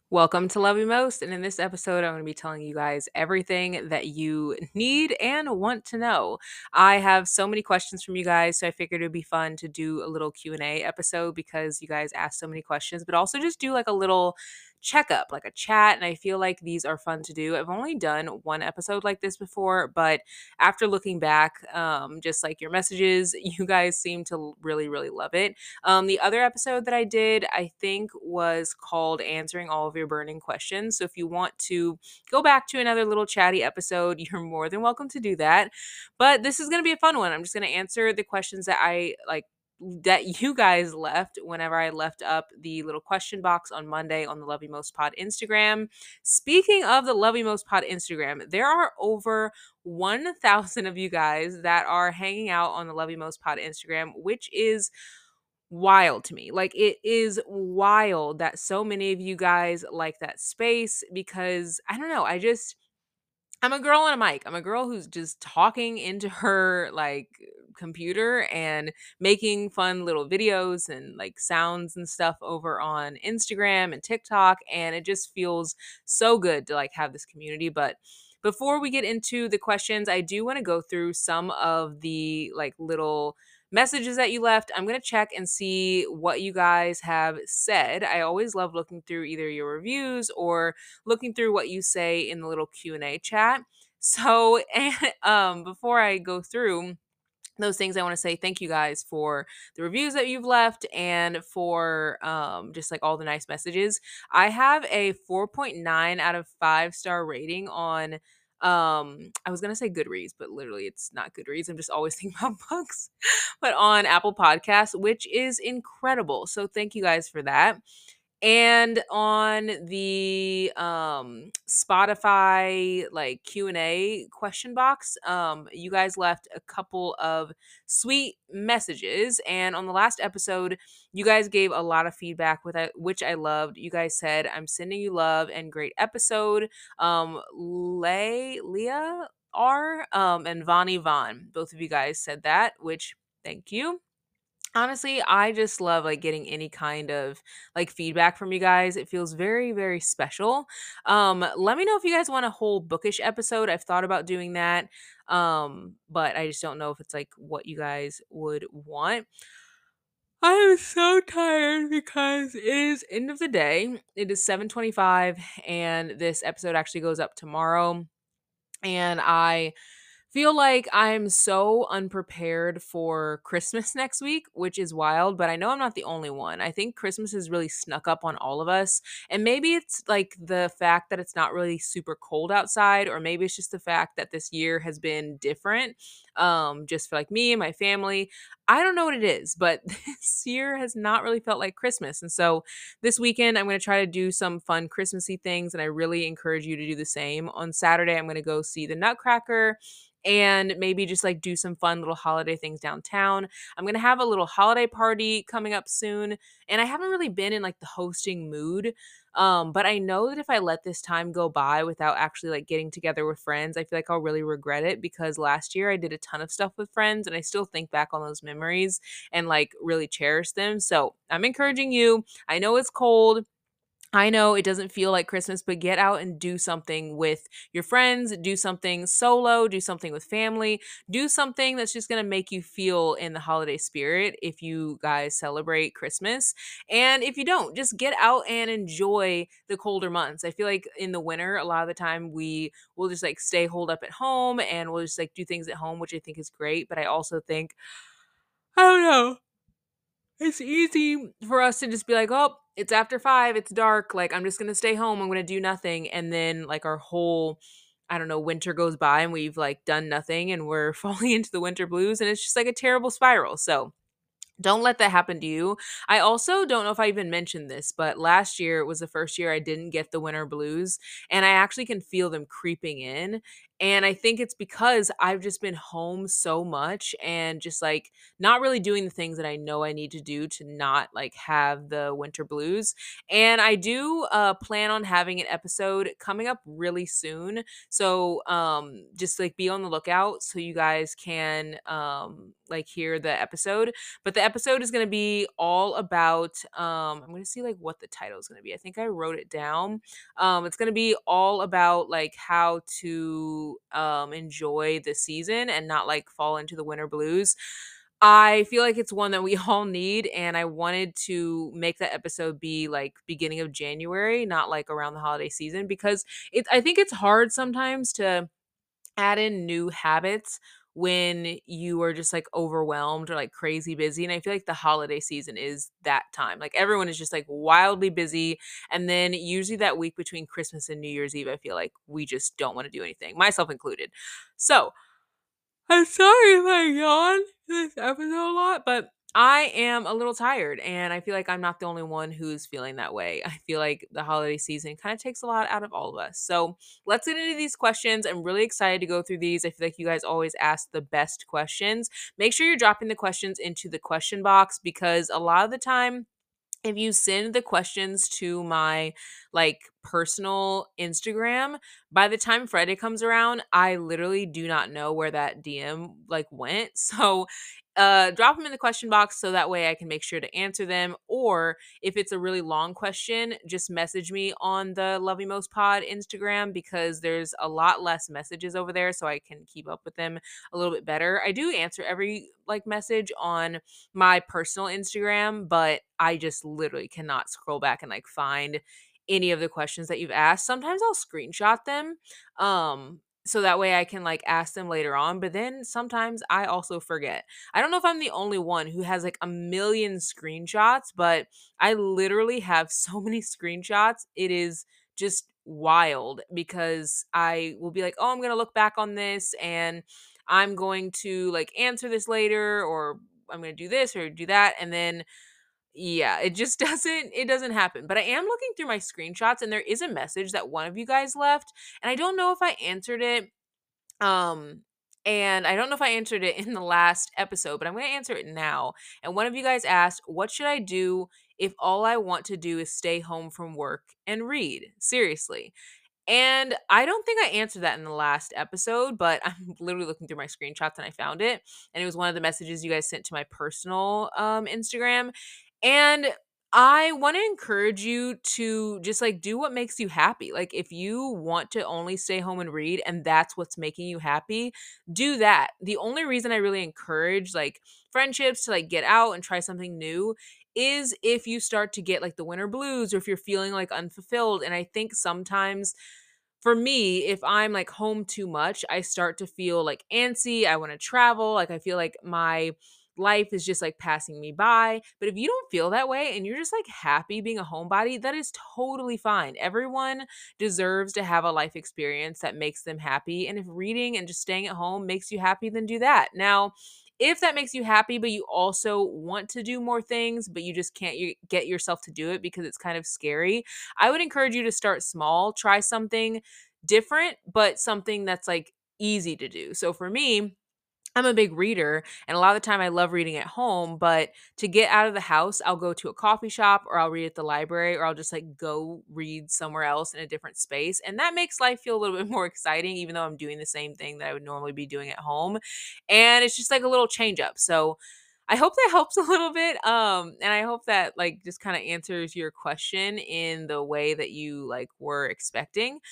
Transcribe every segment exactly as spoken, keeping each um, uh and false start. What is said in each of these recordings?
Welcome to Love You Most. And in this episode, I'm going to be telling you guys everything that you need and want to know. I have so many questions from you guys, so I figured it would be fun to do a little Q and A episode because you guys asked so many questions, but also just do like a little checkup, like a chat. And I feel like these are fun to do. I've only done one episode like this before, but after looking back, um, just like your messages, you guys seem to really, really love it. Um, the other episode that I did, I think, was called Answering All of Your Burning Questions. So if you want to go back to another little chatty episode, you're more than welcome to do that. But this is going to be a fun one. I'm just going to answer the questions that I like that you guys left whenever I left up the little question box on Monday on the Love You Most Pod Instagram. Speaking of the Love You Most Pod Instagram, there are over one thousand of you guys that are hanging out on the Love You Most Pod Instagram, which is wild to me. Like, it is wild that so many of you guys like that space because I don't know, I just I'm a girl on a mic. I'm a girl who's just talking into her like computer and making fun little videos and like sounds and stuff over on Instagram and TikTok, and it just feels so good to like have this community. But before we get into the questions, I do want to go through some of the like little messages that you left. I'm going to check and see what you guys have said. I always love looking through either your reviews or looking through what you say in the little Q and A chat. So, and, um, before I go through those things, I want to say thank you guys for the reviews that you've left and for um, just like all the nice messages. I have a four point nine out of five star rating on. Um, I was gonna say Goodreads, but literally it's not Goodreads. I'm just always thinking about books, but on Apple Podcasts, which is incredible. So thank you guys for that. And on the um Spotify like Q and A question box, um you guys left a couple of sweet messages, and on the last episode you guys gave a lot of feedback with it, which I loved. You guys said, "I'm sending you love and great episode." Um Lay Leah R um and Vonnie Vaughn, both of you guys said that, which thank you. Honestly, I just love like getting any kind of like feedback from you guys. It feels very, very special. Um, let me know if you guys want a whole bookish episode. I've thought about doing that. Um, but I just don't know if it's like what you guys would want. I am so tired because it is end of the day. It is seven twenty-five and this episode actually goes up tomorrow. And I feel like I'm so unprepared for Christmas next week, which is wild, but I know I'm not the only one. I think Christmas has really snuck up on all of us. And maybe it's like the fact that it's not really super cold outside, or maybe it's just the fact that this year has been different. Um, just for like me and my family. I don't know what it is, but this year has not really felt like Christmas. And so this weekend, I'm going to try to do some fun Christmassy things, and I really encourage you to do the same. On Saturday, I'm going to go see the Nutcracker and maybe just like do some fun little holiday things downtown. I'm going to have a little holiday party coming up soon, and I haven't really been in like the hosting mood. Um, but I know that if I let this time go by without actually like getting together with friends, I feel like I'll really regret it because last year I did a ton of stuff with friends and I still think back on those memories and like really cherish them. So I'm encouraging you. I know it's cold. I know it doesn't feel like Christmas, but get out and do something with your friends, do something solo, do something with family, do something that's just going to make you feel in the holiday spirit if you guys celebrate Christmas. And if you don't, just get out and enjoy the colder months. I feel like in the winter, a lot of the time we will just like stay holed up at home and we'll just like do things at home, which I think is great. But I also think, I don't know. It's easy for us to just be like, "Oh, it's after five, it's dark, like, I'm just gonna stay home, I'm gonna do nothing," and then, like, our whole, I don't know, winter goes by and we've, like, done nothing and we're falling into the winter blues, and it's just, like, a terrible spiral. So don't let that happen to you. I also don't know if I even mentioned this, but last year was the first year I didn't get the winter blues, and I actually can feel them creeping in. And I think it's because I've just been home so much and just like not really doing the things that I know I need to do to not like have the winter blues. And I do uh plan on having an episode coming up really soon. So um just like be on the lookout so you guys can um like hear the episode. But the episode is going to be all about um I'm going to see like what the title is going to be. I think I wrote it down. Um it's going to be all about like how to um enjoy the season and not like fall into the winter blues. I feel like it's one that we all need, and I wanted to make that episode be like beginning of January, not like around the holiday season, because it I think it's hard sometimes to add in new habits when you are just like overwhelmed or like crazy busy. And I feel like the holiday season is that time. Like everyone is just like wildly busy. And then usually that week between Christmas and New Year's Eve, I feel like we just don't want to do anything, myself included. So I'm sorry if I yawn this episode a lot, but I am a little tired, and I feel like I'm not the only one who's feeling that way. I feel like the holiday season kind of takes a lot out of all of us. So let's get into these questions. I'm really excited to go through these. I feel like you guys always ask the best questions. Make sure you're dropping the questions into the question box, because a lot of the time, if you send the questions to my like personal Instagram, by the time Friday comes around, I literally do not know where that D M like went. So uh drop them in the question box so that way I can make sure to answer them. Or if it's a really long question, just message me on the Love You Most Pod Instagram, because there's a lot less messages over there, so I can keep up with them a little bit better. I do answer every like message on my personal Instagram, but I just literally cannot scroll back and like find any of the questions that you've asked. Sometimes I'll screenshot them um so that way I can like ask them later on, but then sometimes I also forget. I don't know if I'm the only one who has like a million screenshots, but I literally have so many screenshots. It is just wild, because I will be like, "Oh, I'm going to look back on this and I'm going to like answer this later, or I'm going to do this or do that." And then, yeah, it just doesn't, it doesn't happen. But I am looking through my screenshots, and there is a message that one of you guys left. And I don't know if I answered it. Um, and I don't know if I answered it in the last episode, but I'm going to answer it now. And one of you guys asked, "What should I do if all I want to do is stay home from work and read?" Seriously. And I don't think I answered that in the last episode, but I'm literally looking through my screenshots and I found it. And it was one of the messages you guys sent to my personal um, Instagram. And I want to encourage you to just like do what makes you happy. Like if you want to only stay home and read and that's what's making you happy, do that. The only reason I really encourage like friendships to like get out and try something new is if you start to get like the winter blues, or if you're feeling like unfulfilled. And I think sometimes for me, if I'm like home too much, I start to feel like antsy. I want to travel. Like I feel like my life is just like passing me by. But if you don't feel that way and you're just like happy being a homebody, that is totally fine. Everyone deserves to have a life experience that makes them happy. And if reading and just staying at home makes you happy, then do that. Now, if that makes you happy, but you also want to do more things, but you just can't you get yourself to do it because it's kind of scary, I would encourage you to start small, try something different, but something that's like easy to do. So for me, I'm a big reader, and a lot of the time I love reading at home, but to get out of the house, I'll go to a coffee shop, or I'll read at the library, or I'll just like go read somewhere else in a different space. And that makes life feel a little bit more exciting, even though I'm doing the same thing that I would normally be doing at home. And it's just like a little change up. So I hope that helps a little bit. Um, and I hope that like just kind of answers your question in the way that you like were expecting.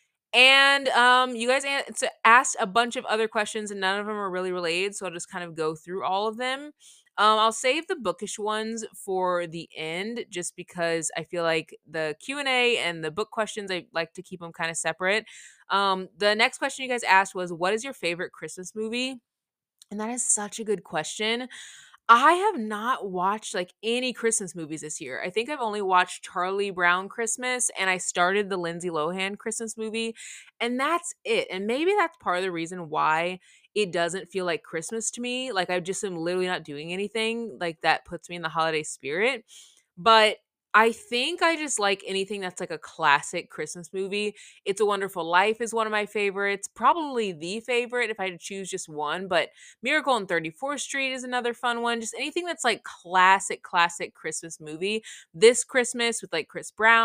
And um, you guys an- s- asked a bunch of other questions, and none of them are really related. So I'll just kind of go through all of them. Um, I'll save the bookish ones for the end, just because I feel like the Q and A and the book questions, I like to keep them kind of separate. Um, the next question you guys asked was, "What is your favorite Christmas movie?" And that is such a good question. I have not watched like any Christmas movies this year. I think I've only watched Charlie Brown Christmas, and I started the Lindsay Lohan Christmas movie, and that's it. And maybe that's part of the reason why it doesn't feel like Christmas to me. Like I just am literally not doing anything like that puts me in the holiday spirit. But I think I just like anything that's like a classic Christmas movie. It's a Wonderful Life is one of my favorites, probably the favorite if I had to choose just one, but Miracle on thirty-fourth Street is another fun one. Just anything that's like classic, classic Christmas movie. This Christmas with like Chris Brown,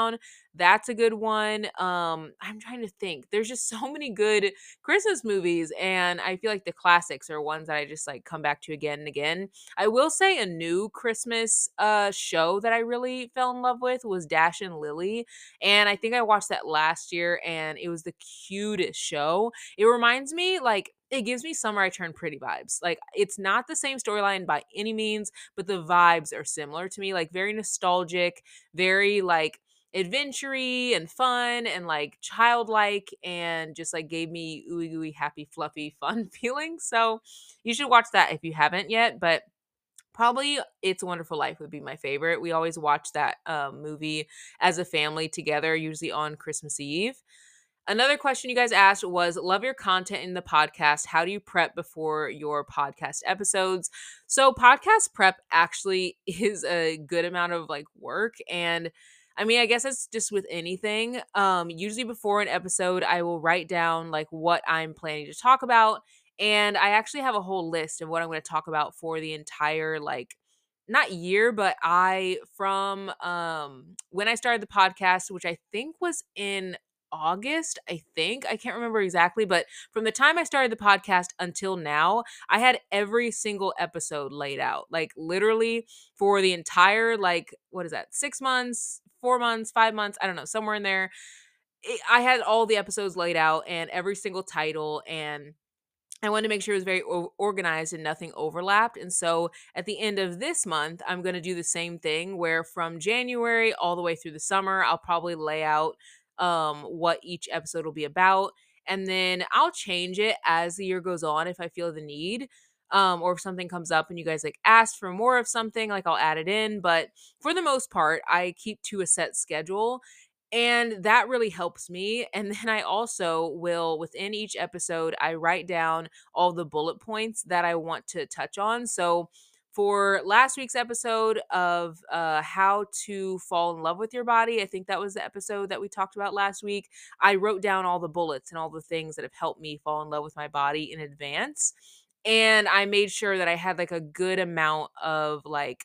That's a good one. Um, I'm trying to think. There's just so many good Christmas movies, and I feel like the classics are ones that I just like come back to again and again. I will say a new Christmas uh show that I really fell in love with was Dash and Lily, and I think I watched that last year, and it was the cutest show. It reminds me like it gives me Summer I Turned Pretty vibes. Like it's not the same storyline by any means, but the vibes are similar to me, like very nostalgic, very like adventure-y and fun and like childlike, and just like gave me ooey gooey happy fluffy fun feelings. So you should watch that if you haven't yet. But probably It's a Wonderful Life would be my favorite. We always watch that um, movie as a family together, usually on Christmas Eve. Another question you guys asked was, love your content in the podcast. How do you prep before your podcast episodes? So podcast prep actually is a good amount of like work. And I mean, I guess it's just with anything. Um, usually before an episode, I will write down like what I'm planning to talk about. And I actually have a whole list of what I'm going to talk about for the entire like not year, but I from um when I started the podcast, which I think was in August, I think. I can't remember exactly, but from the time I started the podcast until now, I had every single episode laid out. Like literally for the entire like what is that? six months, four months, five months, I don't know, somewhere in there. It, I had all the episodes laid out and every single title, and I wanted to make sure it was very o- organized and nothing overlapped. And so at the end of this month, I'm going to do the same thing where from January all the way through the summer, I'll probably lay out um, what each episode will be about. And then I'll change it as the year goes on if I feel the need. Um, or if something comes up and you guys like ask for more of something, like I'll add it in. But for the most part, I keep to a set schedule, and that really helps me. And then I also will, within each episode, I write down all the bullet points that I want to touch on. So for last week's episode of uh, how to fall in love with your body, I think that was the episode that we talked about last week. I wrote down all the bullets and all the things that have helped me fall in love with my body in advance. And I made sure that I had like a good amount of like,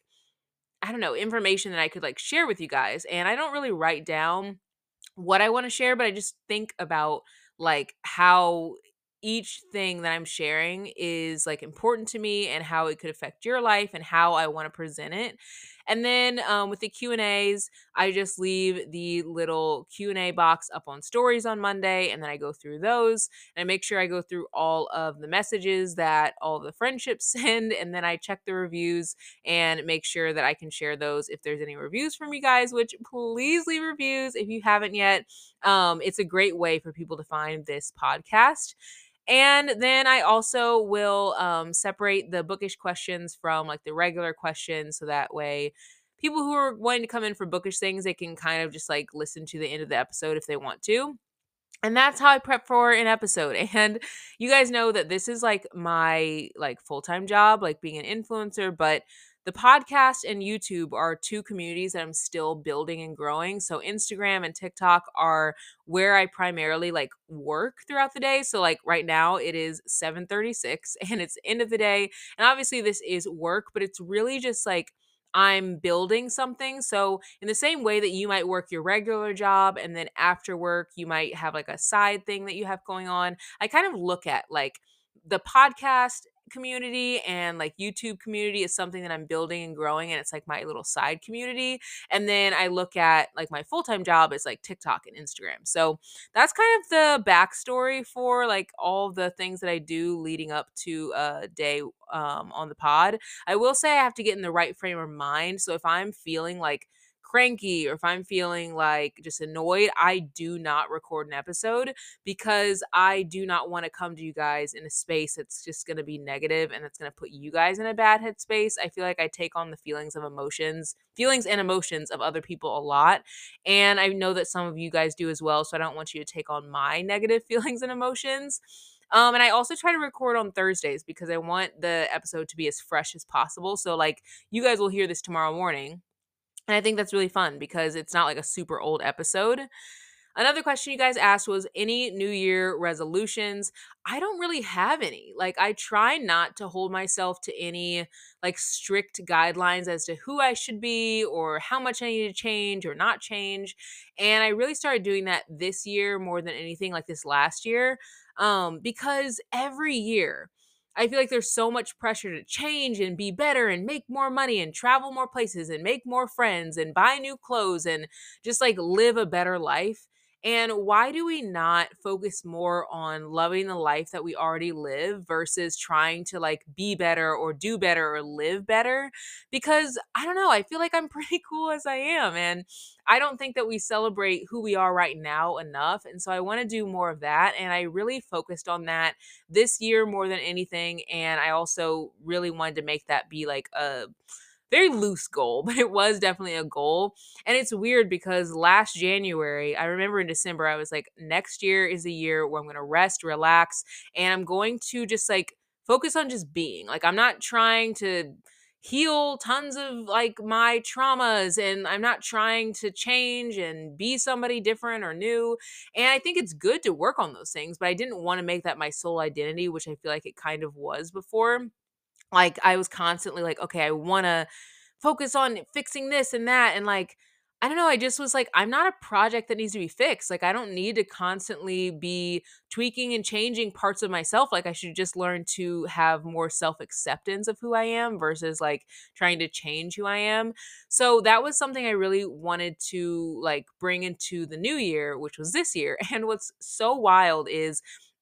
I don't know, information that I could like share with you guys. And I don't really write down what I want to share, but I just think about like how each thing that I'm sharing is like important to me and how it could affect your life and how I want to present it. And then um, with the Q and A's, I just leave the little Q and A box up on stories on Monday, and then I go through those and I make sure I go through all of the messages that all of the friendships send, and then I check the reviews and make sure that I can share those if there's any reviews from you guys, which please leave reviews if you haven't yet. Um, it's a great way for people to find this podcast. And then I also will um, separate the bookish questions from like the regular questions, so that way people who are wanting to come in for bookish things, they can kind of just like listen to the end of the episode if they want to. And that's how I prep for an episode. And you guys know that this is like my like full-time job, like being an influencer, but the podcast and YouTube are two communities that I'm still building and growing. So Instagram and TikTok are where I primarily like work throughout the day. So like right now it is seven thirty-six and it's end of the day. And obviously this is work, but it's really just like I'm building something. So, in the same way that you might work your regular job and then after work, you might have like a side thing that you have going on, I kind of look at like the podcast community and like YouTube community is something that I'm building and growing, and it's like my little side community. And then I look at like my full-time job is like TikTok and Instagram. So that's kind of the backstory for like all the things that I do leading up to a day um, on the pod. I will say I have to get in the right frame of mind. So if I'm feeling like cranky or if I'm feeling like just annoyed, I do not record an episode because I do not want to come to you guys in a space that's just going to be negative and it's going to put you guys in a bad headspace. I feel like I take on the feelings of emotions, feelings and emotions of other people a lot. And I know that some of you guys do as well. So I don't want you to take on my negative feelings and emotions. Um, and I also try to record on Thursdays because I want the episode to be as fresh as possible. So, like, you guys will hear this tomorrow morning. And I think that's really fun because it's not like a super old episode. Another question you guys asked was any New Year resolutions. I don't really have any. Like, I try not to hold myself to any like strict guidelines as to who I should be or how much I need to change or not change. And I really started doing that this year more than anything, like this last year, um, because every year I feel like there's so much pressure to change and be better and make more money and travel more places and make more friends and buy new clothes and just like live a better life. And why do we not focus more on loving the life that we already live versus trying to like be better or do better or live better? Because I don't know, I feel like I'm pretty cool as I am. And I don't think that we celebrate who we are right now enough. And so I want to do more of that. And I really focused on that this year more than anything. And I also really wanted to make that be like a very loose goal, but it was definitely a goal. And it's weird because last January, I remember in December, I was like, next year is the year where I'm going to rest, relax, and I'm going to just like focus on just being. Like, I'm not trying to heal tons of like my traumas, and I'm not trying to change and be somebody different or new. And I think it's good to work on those things, but I didn't want to make that my sole identity, which I feel like it kind of was before. Like, I was constantly like, okay, I want to focus on fixing this and that. And like, I don't know, I just was like, I'm not a project that needs to be fixed. Like, I don't need to constantly be tweaking and changing parts of myself. Like, I should just learn to have more self acceptance of who I am versus like trying to change who I am. So that was something I really wanted to like bring into the new year, which was this year. And what's so wild is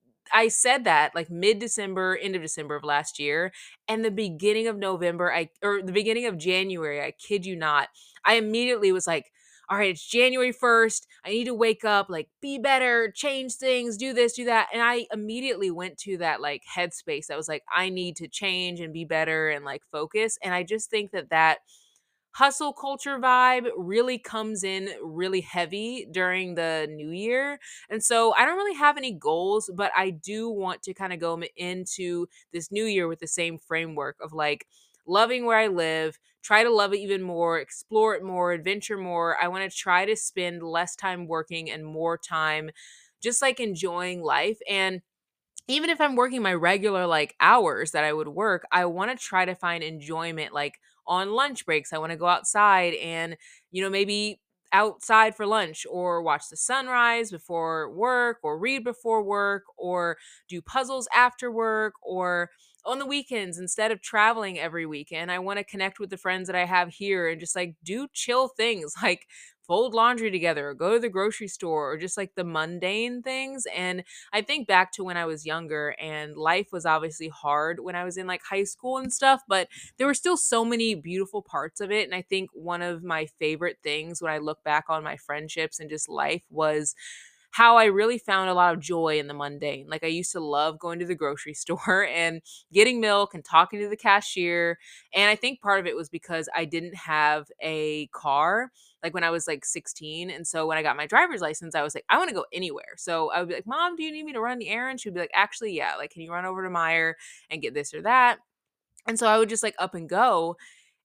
I said that like mid-December, end of December of last year, and the beginning of November, I or the beginning of January, I kid you not, I immediately was like, all right, it's January first. I need to wake up, like be better, change things, do this, do that. And I immediately went to that like headspace that was like, I need to change and be better and like focus. And I just think that that hustle culture vibe really comes in really heavy during the new year. And so I don't really have any goals, but I do want to kind of go m- into this new year with the same framework of like loving where I live, try to love it even more, explore it more, adventure more. I want to try to spend less time working and more time just like enjoying life. And even if I'm working my regular like hours that I would work, I want to try to find enjoyment like on lunch breaks. I want to go outside and, you know, maybe outside for lunch or watch the sunrise before work or read before work or do puzzles after work or on the weekends instead of traveling every weekend. I want to connect with the friends that I have here and just like do chill things like fold laundry together or go to the grocery store or just like the mundane things. And I think back to when I was younger and life was obviously hard when I was in like high school and stuff, but there were still so many beautiful parts of it. And I think one of my favorite things when I look back on my friendships and just life was how I really found a lot of joy in the mundane. Like, I used to love going to the grocery store and getting milk and talking to the cashier. And I think part of it was because I didn't have a car like when I was like sixteen. And so when I got my driver's license, I was like, I want to go anywhere. So I would be like, Mom, do you need me to run the errand? She'd be like, actually, yeah. Like, can you run over to Meyer and get this or that? And so I would just like up and go.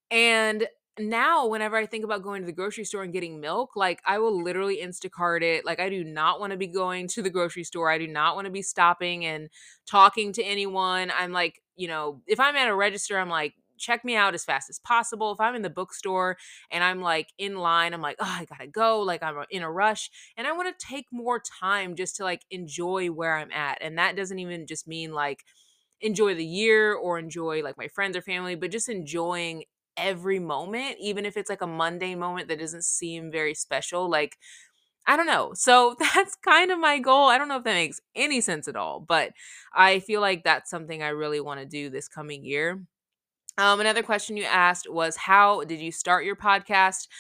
And now, whenever I think about going to the grocery store and getting milk, like I will literally Instacart it. Like, I do not want to be going to the grocery store. I do not want to be stopping and talking to anyone. I'm like, you know, if I'm at a register, I'm like, check me out as fast as possible. If I'm in the bookstore and I'm like in line, I'm like, oh, I gotta go. Like, I'm in a rush. And I want to take more time just to like enjoy where I'm at. And that doesn't even just mean like, enjoy the year or enjoy like my friends or family, but just enjoying every moment, even if it's like a mundane moment that doesn't seem very special. Like, I don't know. So that's kind of my goal. I don't know if that makes any sense at all, but I feel like that's something I really want to do this coming year. Um, another question you asked was, how did you start your podcast?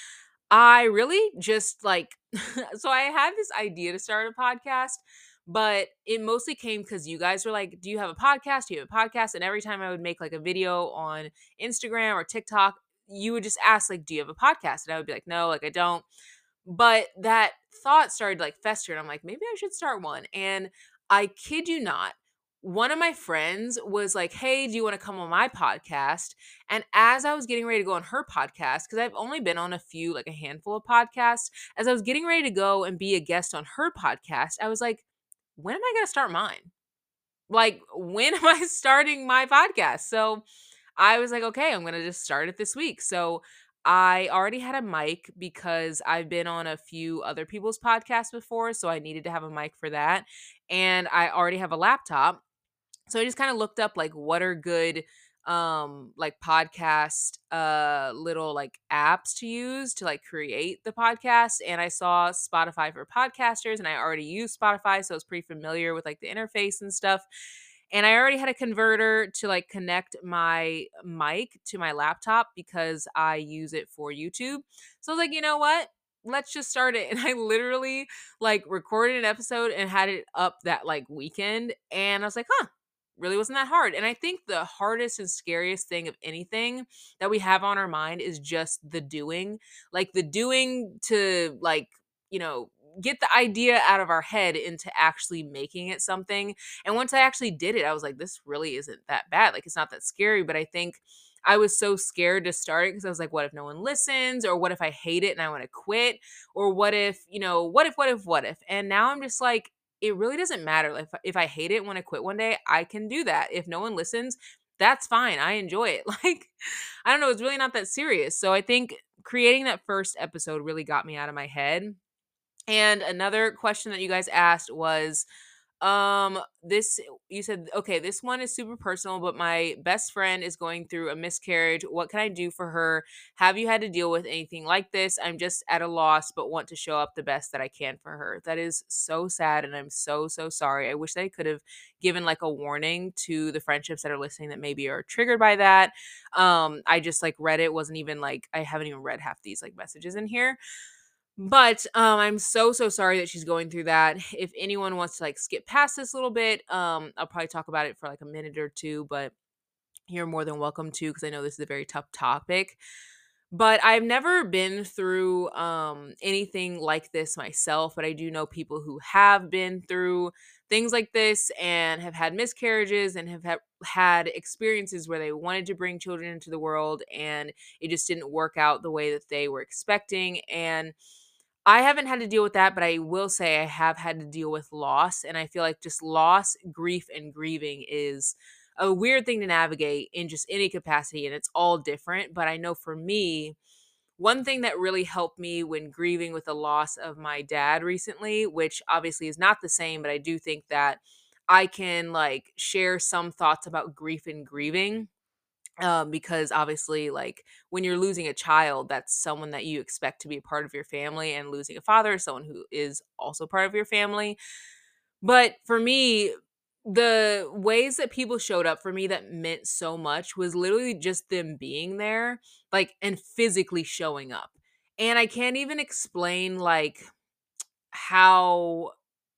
I really just like, so I had this idea to start a podcast, but it mostly came because you guys were like, do you have a podcast? Do you have a podcast? And every time I would make like a video on Instagram or TikTok, you would just ask, like, do you have a podcast? And I would be like, no, like I don't. But that thought started like fester. And I'm like, maybe I should start one. And I kid you not, one of my friends was like, "Hey, do you want to come on my podcast?" And as I was getting ready to go on her podcast, because I've only been on a few, like a handful of podcasts, as I was getting ready to go and be a guest on her podcast, I was like, when am I going to start mine? Like, when am I starting my podcast? So I was like, okay, I'm going to just start it this week. So I already had a mic because I've been on a few other people's podcasts before. So I needed to have a mic for that. And I already have a laptop. So I just kind of looked up like what are good um like podcast uh little like apps to use to like create the podcast, and I saw Spotify for podcasters, and I already use Spotify, so I was pretty familiar with like the interface and stuff. And I already had a converter to like connect my mic to my laptop because I use it for YouTube. So I was like, you know what? Let's just start it. And I literally like recorded an episode and had it up that like weekend. And I was like, huh, really wasn't that hard. And I think the hardest and scariest thing of anything that we have on our mind is just the doing. Like the doing to like, you know, get the idea out of our head into actually making it something. And once I actually did it, I was like, this really isn't that bad. Like it's not that scary. But I think I was so scared to start it because I was like, what if no one listens? Or what if I hate it and I want to quit? Or what if, you know, what if, what if, what if? And now I'm just like, it really doesn't matter. Like if, if I hate it and want to quit one day, I can do that. If no one listens, that's fine. I enjoy it. Like, I don't know. It's really not that serious. So I think creating that first episode really got me out of my head. And another question that you guys asked was, um, this you said, okay, this one is super personal, but my best friend is going through a miscarriage. What can I do for her? Have you had to deal with anything like this? I'm just at a loss, but want to show up the best that I can for her. That is so sad, and I'm so, so sorry. I wish that I could have given like a warning to the friendships that are listening that maybe are triggered by that. Um, I just like read it, wasn't even like I haven't even read half these like messages in here. But, um, I'm so, so sorry that she's going through that. If anyone wants to, like, skip past this a little bit, um, I'll probably talk about it for, like, a minute or two, but you're more than welcome to because I know this is a very tough topic. But I've never been through, um, anything like this myself, but I do know people who have been through things like this and have had miscarriages and have had had experiences where they wanted to bring children into the world, and it just didn't work out the way that they were expecting, and I haven't had to deal with that, but I will say I have had to deal with loss. And I feel like just loss, grief, and grieving is a weird thing to navigate in just any capacity. And it's all different. But I know for me, one thing that really helped me when grieving with the loss of my dad recently, which obviously is not the same, but I do think that I can like share some thoughts about grief and grieving, um, because obviously, like when you're losing a child, that's someone that you expect to be a part of your family, and losing a father is someone who is also part of your family. But for me, the ways that people showed up for me that meant so much was literally just them being there, like, and physically showing up. And I can't even explain like how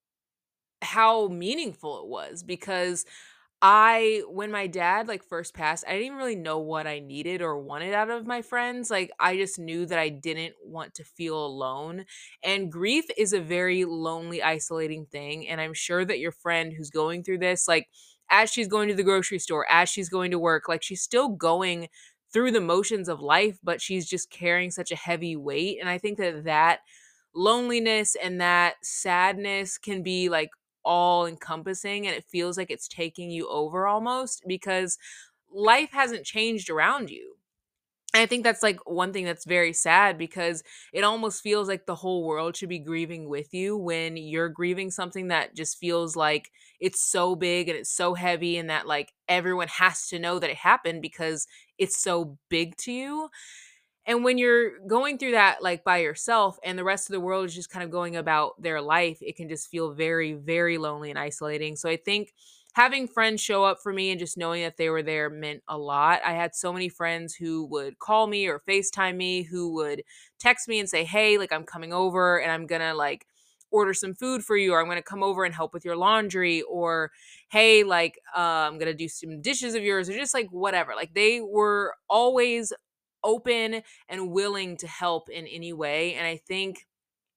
how meaningful it was, because I when my dad, like, first passed, I didn't even really know what I needed or wanted out of my friends. Like, I just knew that I didn't want to feel alone, and grief is a very lonely, isolating thing, and I'm sure that your friend who's going through this, like, as she's going to the grocery store, as she's going to work, like, she's still going through the motions of life, but she's just carrying such a heavy weight, and I think that that loneliness and that sadness can be, like, all encompassing, and it feels like it's taking you over almost because life hasn't changed around you. And I think that's like one thing that's very sad, because it almost feels like the whole world should be grieving with you when you're grieving something that just feels like it's so big and it's so heavy, and that like everyone has to know that it happened because it's so big to you. And when you're going through that like by yourself and the rest of the world is just kind of going about their life, it can just feel very, very lonely and isolating. So I think having friends show up for me and just knowing that they were there meant a lot. I had so many friends who would call me or FaceTime me, who would text me and say, "Hey, like I'm coming over and I'm going to like order some food for you, or I'm going to come over and help with your laundry, or hey, like uh, I'm going to do some dishes of yours," or just like whatever. Like they were always open and willing to help in any way. And I think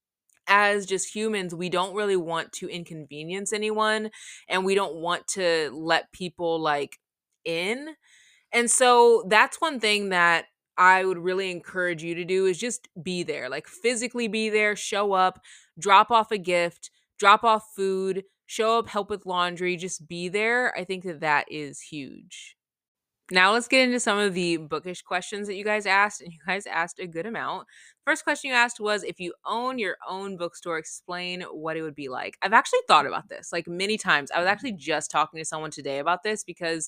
as just humans, we don't really want to inconvenience anyone, and we don't want to let people like in. And so that's one thing that I would really encourage you to do is just be there, like physically be there, show up, drop off a gift, drop off food, show up, help with laundry, just be there. I think that that is huge. Now let's get into some of the bookish questions that you guys asked, and you guys asked a good amount. First question you asked was, if you own your own bookstore, explain what it would be like. I've actually thought about this like many times. I was actually just talking to someone today about this because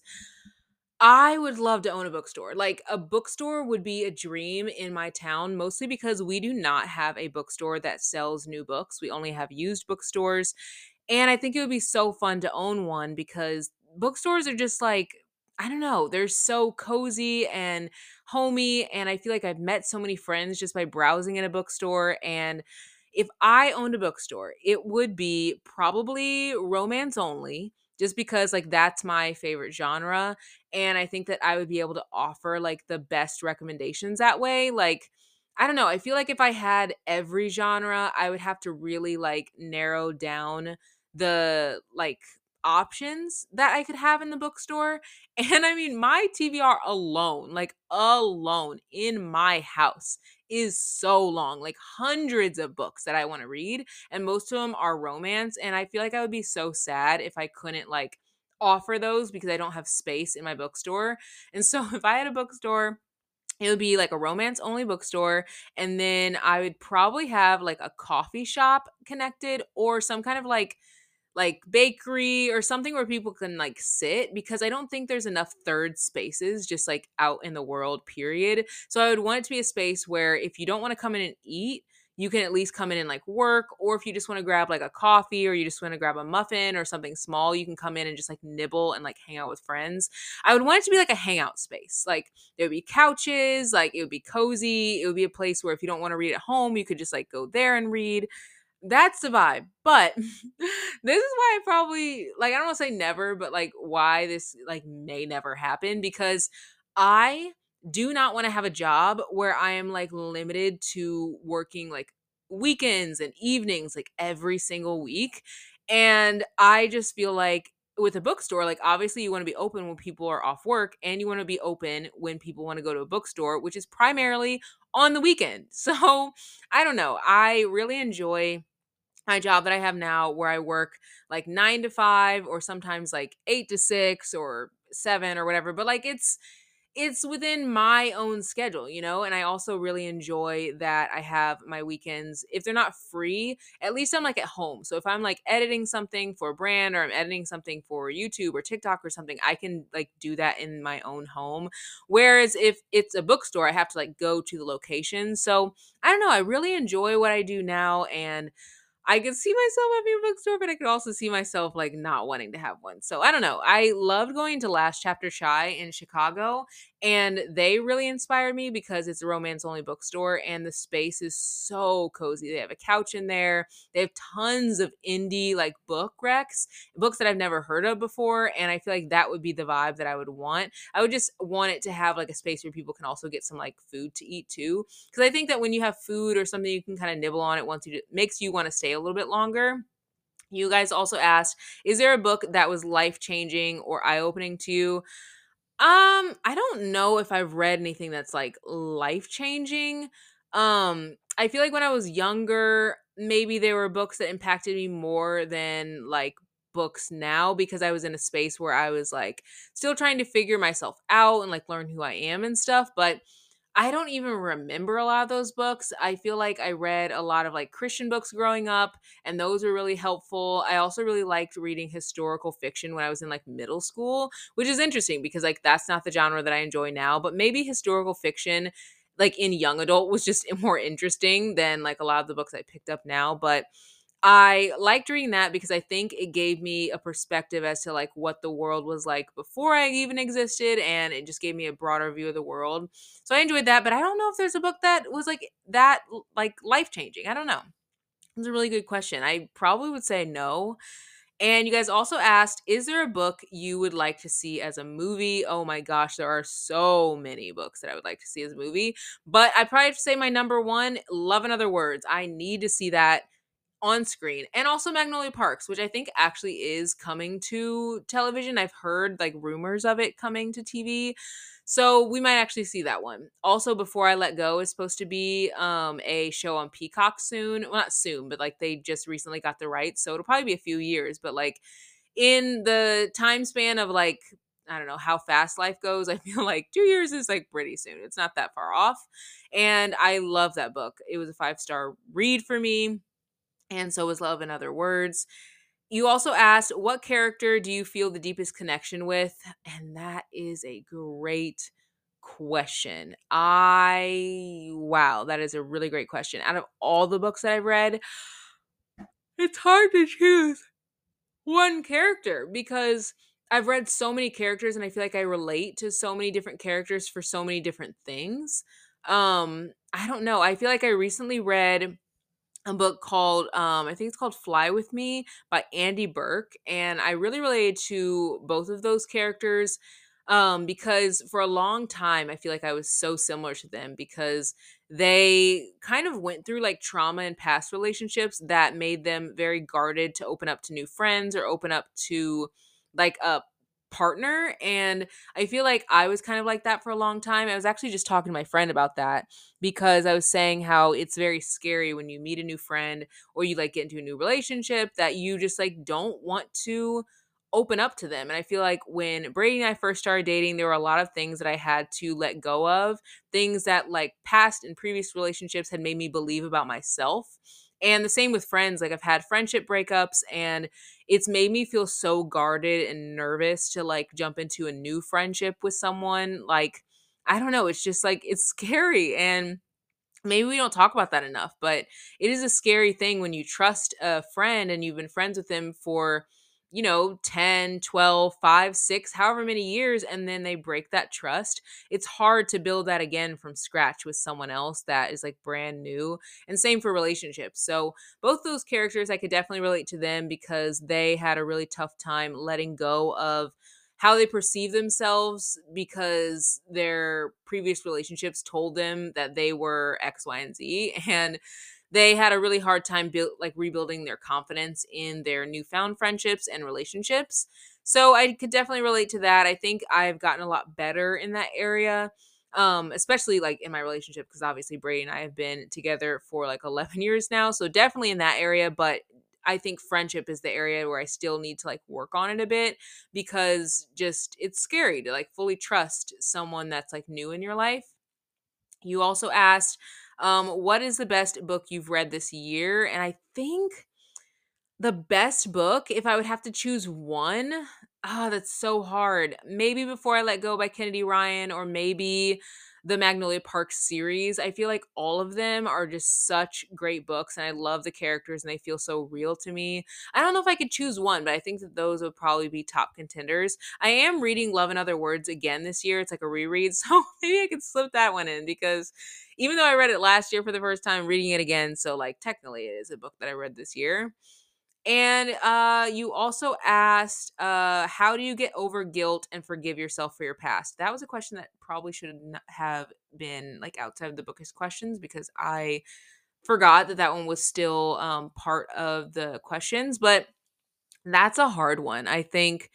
I would love to own a bookstore. Like, a bookstore would be a dream in my town, mostly because we do not have a bookstore that sells new books. We only have used bookstores. And I think it would be so fun to own one because bookstores are just like, I don't know, they're so cozy and homey. And I feel like I've met so many friends just by browsing in a bookstore. And if I owned a bookstore, it would be probably romance only, just because like that's my favorite genre. And I think that I would be able to offer like the best recommendations that way. Like, I don't know, I feel like if I had every genre, I would have to really like narrow down the like options that I could have in the bookstore. And I mean, my T B R alone, like alone in my house is so long, like hundreds of books that I want to read, and most of them are romance, and I feel like I would be so sad if I couldn't like offer those because I don't have space in my bookstore. And so if I had a bookstore, it would be like a romance only bookstore, and then I would probably have like a coffee shop connected or some kind of like like bakery or something where people can like sit, because I don't think there's enough third spaces just like out in the world, period. So I would want it to be a space where if you don't want to come in and eat, you can at least come in and like work, or if you just want to grab like a coffee or you just want to grab a muffin or something small, you can come in and just like nibble and like hang out with friends. I would want it to be like a hangout space. Like, there would be couches, like it would be cozy. It would be a place where if you don't want to read at home, you could just like go there and read. That's the vibe. But this is why I probably like, I don't want to say never, but like why this like may never happen, because I do not want to have a job where I am like limited to working like weekends and evenings like every single week. And I just feel like with a bookstore, like obviously you want to be open when people are off work, and you want to be open when people want to go to a bookstore, which is primarily on the weekend. So I don't know. I really enjoy my job that I have now, where I work like nine to five or sometimes like eight to six or seven or whatever. But like it's it's within my own schedule, you know? And I also really enjoy that I have my weekends. If they're not free, at least I'm like at home. So if I'm like editing something for a brand, or I'm editing something for YouTube or TikTok or something, I can like do that in my own home. Whereas if it's a bookstore, I have to like go to the location. So I don't know. I really enjoy what I do now, and I could see myself having a bookstore, but I could also see myself like not wanting to have one. So I don't know. I loved going to Last Chapter Shy in Chicago, and they really inspired me because it's a romance only bookstore and the space is so cozy. They have a couch in there. They have tons of indie like book recs, books that I've never heard of before. And I feel like that would be the vibe that I would want. I would just want it to have like a space where people can also get some like food to eat too. Because I think that when you have food or something, you can kind of nibble on it once you do, makes you want to stay a little bit longer. You guys also asked, is there a book that was life changing or eye opening to you? Um, I don't know if I've read anything that's like life changing. Um, I feel like when I was younger, maybe there were books that impacted me more than like books now, because I was in a space where I was like still trying to figure myself out and like learn who I am and stuff. But I don't even remember a lot of those books. I feel like I read a lot of like Christian books growing up, and those were really helpful. I also really liked reading historical fiction when I was in like middle school, which is interesting because like that's not the genre that I enjoy now, but maybe historical fiction like in young adult was just more interesting than like a lot of the books I picked up now. But I liked reading that because I think it gave me a perspective as to like what the world was like before I even existed, and it just gave me a broader view of the world. So I enjoyed that, but I don't know if there's a book that was like that like life-changing. I don't know. It's a really good question. I probably would say no. And you guys also asked, is there a book you would like to see as a movie? Oh my gosh, there are so many books that I would like to see as a movie. But I probably have to say my number one, Love in Other Words. I need to see that on screen. And also Magnolia Parks, which I think actually is coming to television. I've heard like rumors of it coming to T V. So we might actually see that one. Also, Before I Let Go is supposed to be um a show on Peacock soon. Well, not soon, but like they just recently got the rights. So it'll probably be a few years, but like in the time span of like I don't know how fast life goes. I feel like two years is like pretty soon. It's not that far off. And I love that book. It was a five star read for me. And so was Love in Other Words. You also asked, what character do you feel the deepest connection with? And that is a great question. I, wow, that is a really great question. Out of all the books that I've read, it's hard to choose one character because I've read so many characters and I feel like I relate to so many different characters for so many different things. Um, I don't know. I feel like I recently read a book called um I think it's called Fly With Me by Andy Burke, and I really related to both of those characters um because for a long time I feel like I was so similar to them because they kind of went through like trauma in past relationships that made them very guarded to open up to new friends or open up to like a partner. And I feel like I was kind of like that for a long time. I was actually just talking to my friend about that because I was saying how it's very scary when you meet a new friend or you like get into a new relationship that you just like don't want to open up to them. And I feel like when Brady and I first started dating, there were a lot of things that I had to let go of, things that like past and previous relationships had made me believe about myself. And the same with friends. Like I've had friendship breakups and it's made me feel so guarded and nervous to like jump into a new friendship with someone. Like, I don't know. It's just like, it's scary. And maybe we don't talk about that enough, but it is a scary thing when you trust a friend and you've been friends with them for, you know, ten, twelve, five, six, however many years, and then they break that trust. It's hard to build that again from scratch with someone else that is like brand new. And same for relationships. So, both those characters, I could definitely relate to them because they had a really tough time letting go of how they perceive themselves because their previous relationships told them that they were X, Y, and Z. And they had a really hard time build, like rebuilding their confidence in their newfound friendships and relationships. So I could definitely relate to that. I think I've gotten a lot better in that area. Um, especially like in my relationship, because obviously Brady and I have been together for like eleven years now. So definitely in that area, but I think friendship is the area where I still need to like work on it a bit because just it's scary to like fully trust someone that's like new in your life. You also asked, um, what is the best book you've read this year? And I think the best book, if I would have to choose one, ah, that's so hard. Maybe Before I Let Go by Kennedy Ryan, or maybe the Magnolia Park series. I feel like all of them are just such great books, and I love the characters, and they feel so real to me. I don't know if I could choose one, but I think that those would probably be top contenders. I am reading Love in Other Words again this year. It's like a reread, so maybe I could slip that one in because even though I read it last year for the first time, reading it again, so like technically it is a book that I read this year. And uh, you also asked, uh, how do you get over guilt and forgive yourself for your past? That was a question that probably should not have been like outside of the book's questions because I forgot that that one was still um, part of the questions. But that's a hard one. I think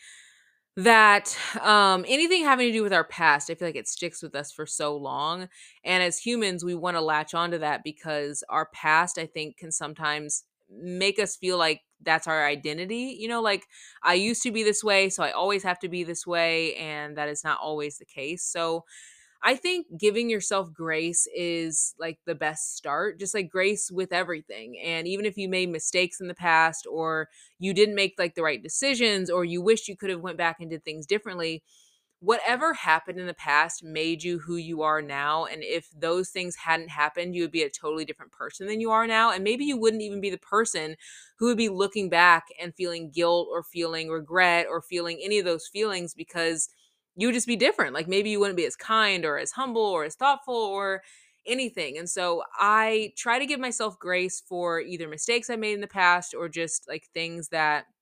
that um, anything having to do with our past, I feel like it sticks with us for so long. And as humans, we want to latch onto that because our past, I think, can sometimes make us feel like that's our identity. You know, like I used to be this way, so I always have to be this way. And that is not always the case. So I think giving yourself grace is like the best start, just like grace with everything. And even if you made mistakes in the past or you didn't make like the right decisions or you wish you could have went back and did things differently, whatever happened in the past made you who you are now. And if those things hadn't happened, you would be a totally different person than you are now. And maybe you wouldn't even be the person who would be looking back and feeling guilt or feeling regret or feeling any of those feelings because you would just be different. Like maybe you wouldn't be as kind or as humble or as thoughtful or anything. And so I try to give myself grace for either mistakes I made in the past or just like things that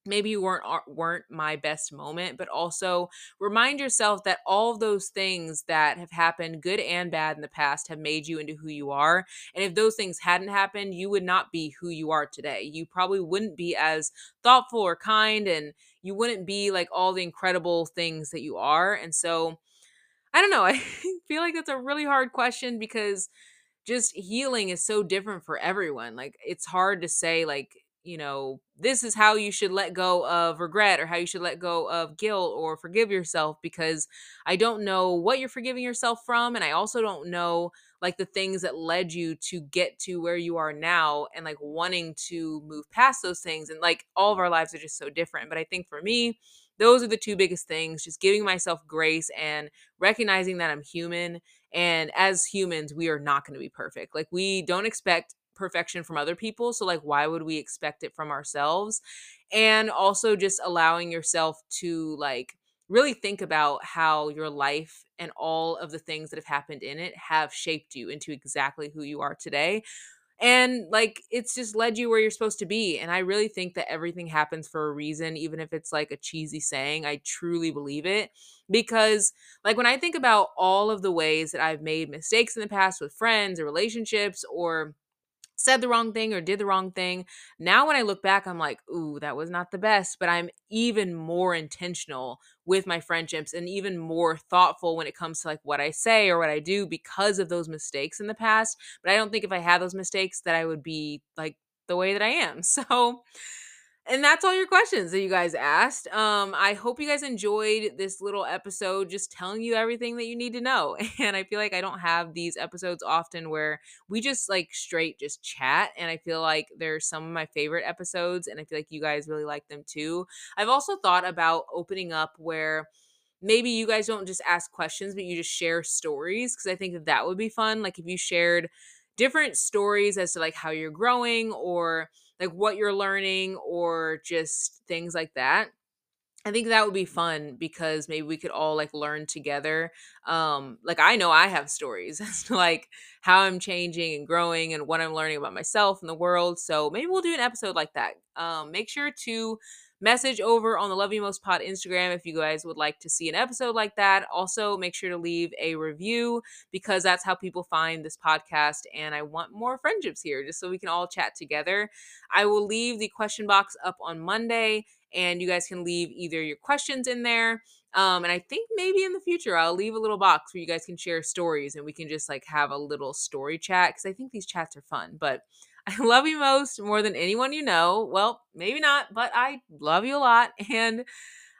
maybe you weren't ar- weren't my best moment, but also remind yourself that all of those things that have happened, good and bad in the past, have made you into who you are. And if those things hadn't happened, you would not be who you are today. You probably wouldn't be as thoughtful or kind, and you wouldn't be like all the incredible things that you are. And so I don't know. I feel like that's a really hard question because just healing is so different for everyone. Like it's hard to say like, you know, this is how you should let go of regret or how you should let go of guilt or forgive yourself because I don't know what you're forgiving yourself from, and I also don't know like the things that led you to get to where you are now and like wanting to move past those things, and like all of our lives are just so different. But I think for me, those are the two biggest things, just giving myself grace and recognizing that I'm human, and as humans, we are not going to be perfect. Like, we don't expect perfection from other people. So, like, why would we expect it from ourselves? And also just allowing yourself to, like, really think about how your life and all of the things that have happened in it have shaped you into exactly who you are today, and like it's just led you where you're supposed to be. And I really think that everything happens for a reason, even if it's like a cheesy saying. I truly believe it because, like, when I think about all of the ways that I've made mistakes in the past with friends or relationships, or said the wrong thing or did the wrong thing. Now, when I look back, I'm like, ooh, that was not the best, but I'm even more intentional with my friendships and even more thoughtful when it comes to like what I say or what I do because of those mistakes in the past. But I don't think if I had those mistakes that I would be like the way that I am. So, and that's all your questions that you guys asked. Um, I hope you guys enjoyed this little episode, just telling you everything that you need to know. And I feel like I don't have these episodes often where we just like straight just chat. And I feel like they're some of my favorite episodes, and I feel like you guys really like them too. I've also thought about opening up where maybe you guys don't just ask questions, but you just share stories, because I think that that would be fun. Like if you shared different stories as to like how you're growing or like what you're learning or just things like that. I think that would be fun because maybe we could all like learn together. Um, like I know I have stories as to like how I'm changing and growing and what I'm learning about myself and the world. So maybe we'll do an episode like that. Um, make sure to message over on the Love You Most Pod Instagram if you guys would like to see an episode like that. Also, make sure to leave a review because that's how people find this podcast. And I want more friendships here just so we can all chat together. I will leave the question box up on Monday, and you guys can leave either your questions in there. Um, and I think maybe in the future I'll leave a little box where you guys can share stories and we can just like have a little story chat, because I think these chats are fun. But I love you most, more than anyone you know. Well, maybe not, but I love you a lot. And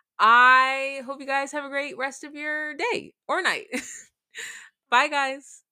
I hope you guys have a great rest of your day or night. Bye, guys.